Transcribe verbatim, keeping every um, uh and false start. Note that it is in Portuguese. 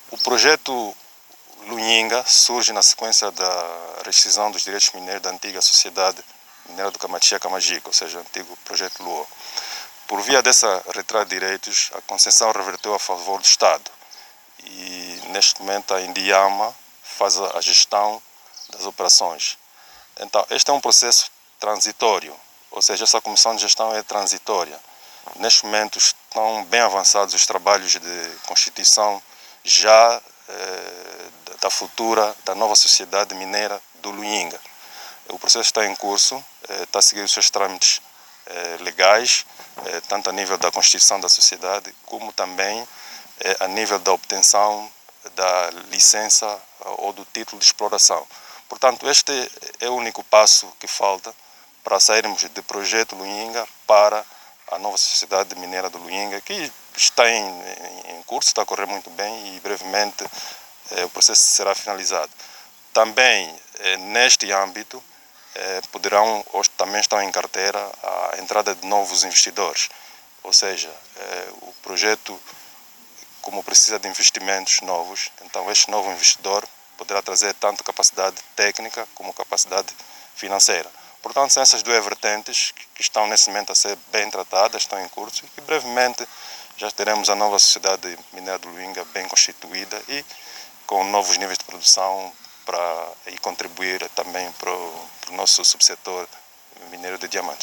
O projeto Luinga surge na sequência da rescisão dos direitos mineiros da antiga Sociedade Mineira do Camachia-Camajica, ou seja, o antigo projeto Lua. Por via dessa retirada de direitos, a concessão reverteu a favor do Estado e, neste momento, a Indiama faz a gestão das operações. Então, este é um processo transitório, ou seja, essa comissão de gestão é transitória. Neste momento estão bem avançados os trabalhos de constituição já eh, da futura, da nova sociedade mineira do Luinga. O processo está em curso, eh, está a seguir os seus trâmites eh, legais, eh, tanto a nível da constituição da sociedade, como também eh, a nível da obtenção da licença ou do título de exploração. Portanto, este é o único passo que falta para sairmos do projeto Luinga para a nova sociedade mineira do Luinga, que está em, em curso, está a correr muito bem e brevemente eh, o processo será finalizado. Também eh, neste âmbito eh, poderão, hoje também estão em carteira, a entrada de novos investidores, ou seja, eh, o projeto, como precisa de investimentos novos, então este novo investidor poderá trazer tanto capacidade técnica como capacidade financeira. Portanto, são essas duas vertentes que estão nesse momento a ser bem tratadas, estão em curso e que brevemente já teremos a nova sociedade mineira do Luinga bem constituída e com novos níveis de produção para e contribuir também para o, para o nosso subsetor mineiro de diamantes.